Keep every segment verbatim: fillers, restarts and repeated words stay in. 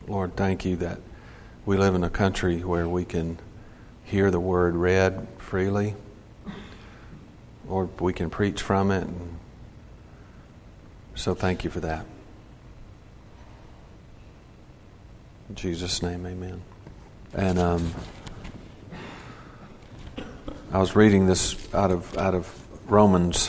Lord, thank you that we live in a country where we can hear the word read freely. Lord, we can preach from it. And so thank you for that. In Jesus' name, amen. And um, I was reading this out of out of Romans.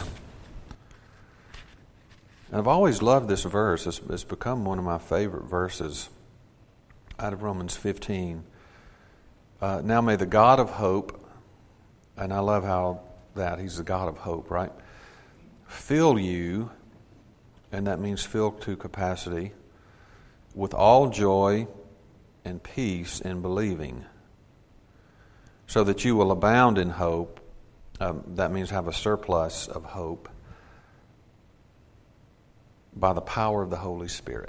And I've always loved this verse. It's, it's become one of my favorite verses out of Romans fifteen. Uh, now may the God of hope, and I love how that, He's the God of hope, right? Fill you, and that means fill to capacity, with all joy and peace in believing, so that you will abound in hope. Um, that means have a surplus of hope by the power of the Holy Spirit.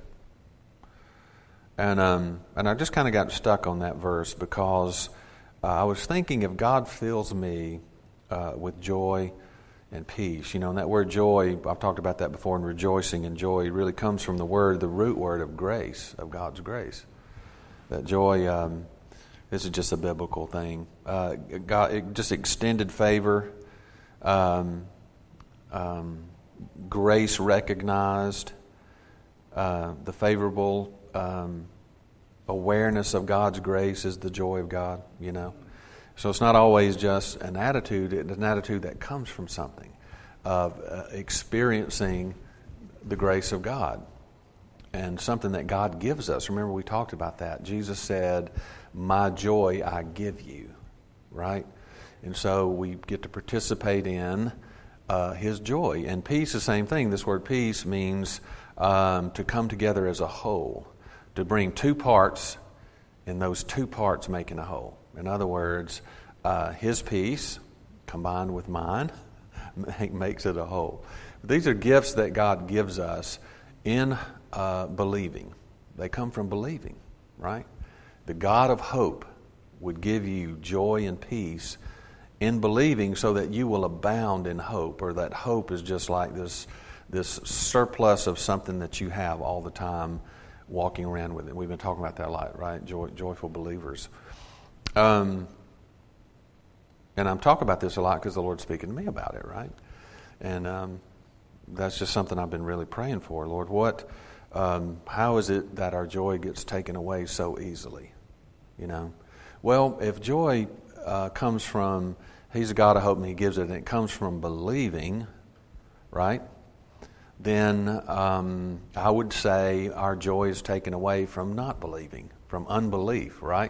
And um, and I just kind of got stuck on that verse because uh, I was thinking, if God fills me uh, with joy and peace, you know, and that word joy, I've talked about that before, and rejoicing and joy really comes from the word, the root word of grace, of God's grace. That joy, um, this is just a biblical thing. Uh, God, it, just extended favor, um, um, grace recognized, uh, the favorable um, awareness of God's grace is the joy of God, you know. So it's not always just an attitude, it's an attitude that comes from something, of uh, experiencing the grace of God. And something that God gives us. Remember, we talked about that. Jesus said, my joy I give you, right? And so we get to participate in uh, His joy. And peace, the same thing. This word peace means um, to come together as a whole, to bring two parts, and those two parts making a whole. In other words, uh, His peace combined with mine makes it a whole. These are gifts that God gives us in Uh, believing. They come from believing, right? The God of hope would give you joy and peace in believing so that you will abound in hope, or that hope is just like this this surplus of something that you have all the time walking around with it. We've been talking about that a lot, right? Joy, joyful believers. Um, and I'm talking about this a lot because the Lord's speaking to me about it, right? And um, that's just something I've been really praying for. Lord, what... Um, how is it that our joy gets taken away so easily? You know, well, if joy uh, comes from, He's a God of hope and He gives it, and it comes from believing, right? Then um, I would say our joy is taken away from not believing, from unbelief, right?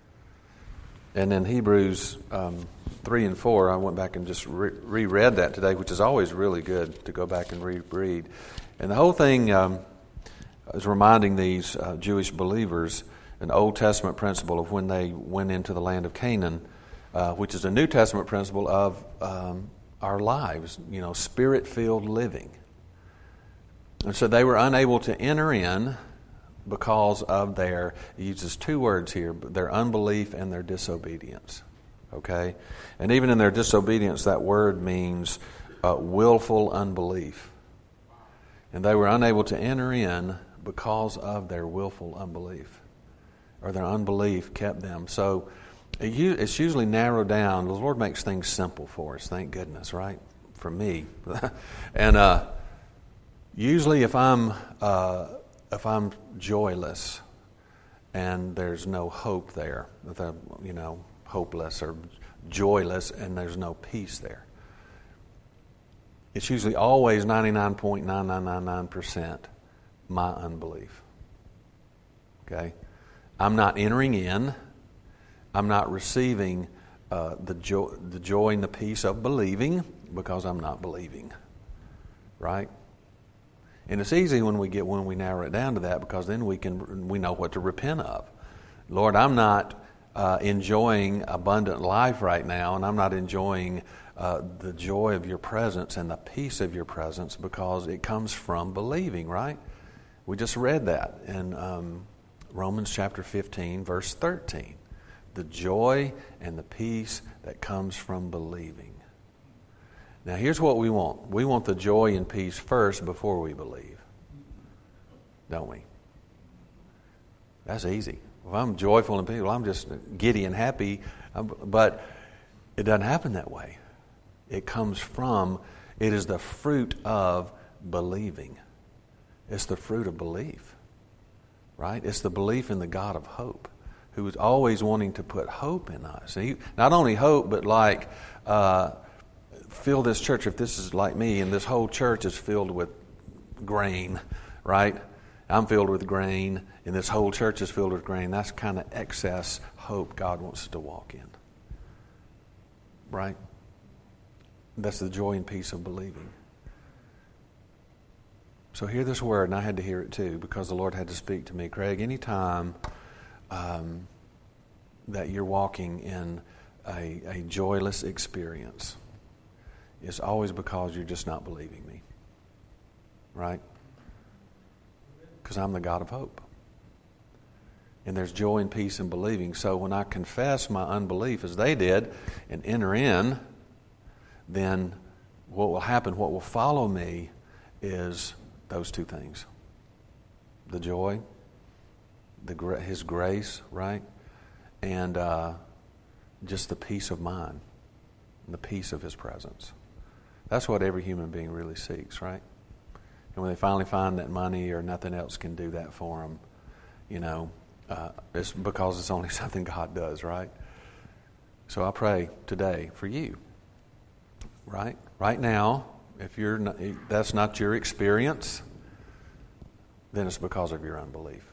And in Hebrews um, three and four, I went back and just re- reread that today, which is always really good to go back and reread. And the whole thing. Um, is reminding these uh, Jewish believers an Old Testament principle of when they went into the land of Canaan, uh, which is a New Testament principle of um, our lives, you know, Spirit-filled living. And so they were unable to enter in because of their, he uses two words here, their unbelief and their disobedience, okay? And even in their disobedience, that word means uh, willful unbelief. And they were unable to enter in because of their willful unbelief, or their unbelief kept them. So it's usually narrowed down. The Lord makes things simple for us, thank goodness, right? For me. And uh, usually if I'm uh, if I'm joyless and there's no hope there, if I'm, you know, hopeless or joyless and there's no peace there, it's usually always ninety-nine point nine nine nine nine percent my unbelief. Okay? I'm not entering in. I'm not receiving uh, the joy, the joy and the peace of believing because I'm not believing. Right? And it's easy when we get when we narrow it down to that, because then we can we know what to repent of. Lord, I'm not uh, enjoying abundant life right now, and I'm not enjoying Uh, the joy of your presence and the peace of your presence because it comes from believing, right? We just read that in um, Romans chapter fifteen, verse thirteen. The joy and the peace that comes from believing. Now here's what we want. We want the joy and peace first before we believe. Don't we? That's easy. If I'm joyful and peaceful, I'm just giddy and happy. But it doesn't happen that way. It comes from, it is the fruit of believing. It's the fruit of belief, right? It's the belief in the God of hope, who is always wanting to put hope in us. And he, not only hope, but like, uh, fill this church, if this is like me, and this whole church is filled with grain, right? I'm filled with grain, and this whole church is filled with grain. That's kind of excess hope God wants us to walk in. Right? That's the joy and peace of believing. So hear this word, and I had to hear it too, because the Lord had to speak to me. Craig, anytime um, that you're walking in a, a joyless experience, it's always because you're just not believing me. Right? Because I'm the God of hope. And there's joy and peace in believing. So when I confess my unbelief, as they did, and enter in, then what will happen, what will follow me, is those two things. The joy, the His grace, right? And uh, just the peace of mind, and the peace of His presence. That's what every human being really seeks, right? And when they finally find that money or nothing else can do that for them, you know, uh, it's because it's only something God does, right? So I pray today for you, right? Right now, if you're not, that's not your experience, then it's because of your unbelief.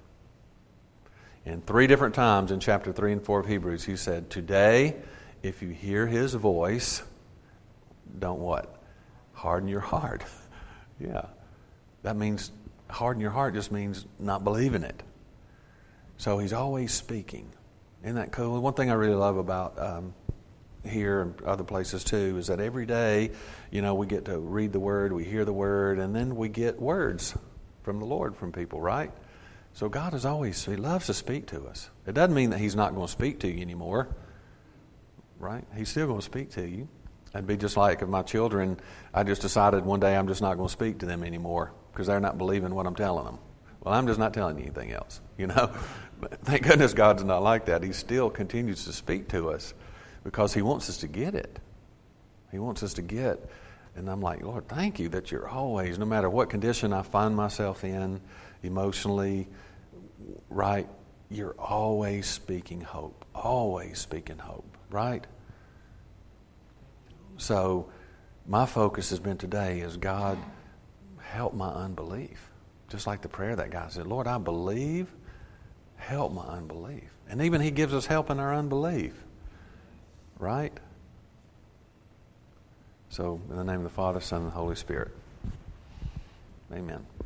And three different times in chapter three and four of Hebrews, he said, today, if you hear His voice, don't what? Harden your heart. Yeah. That means harden your heart just means not believing it. So He's always speaking. Isn't that cool? One thing I really love about um, here and other places too is that every day, you know, we get to read the Word, we hear the Word, and then we get words from the Lord from people, right? So God is always, He loves to speak to us. It doesn't mean that He's not going to speak to you anymore, right? He's still going to speak to you. It'd be just like if my children, I just decided one day I'm just not going to speak to them anymore because they're not believing what I'm telling them. Well, I'm just not telling you anything else, you know. But thank goodness God's not like that. He still continues to speak to us because He wants us to get it. He wants us to get. And I'm like, Lord, thank you that you're always, no matter what condition I find myself in, emotionally, right, you're always speaking hope. Always speaking hope, right? So my focus has been today is, God, help my unbelief. Just like the prayer that guy said, Lord, I believe, help my unbelief. And even He gives us help in our unbelief. Right? So, in the name of the Father, Son, and the Holy Spirit. Amen.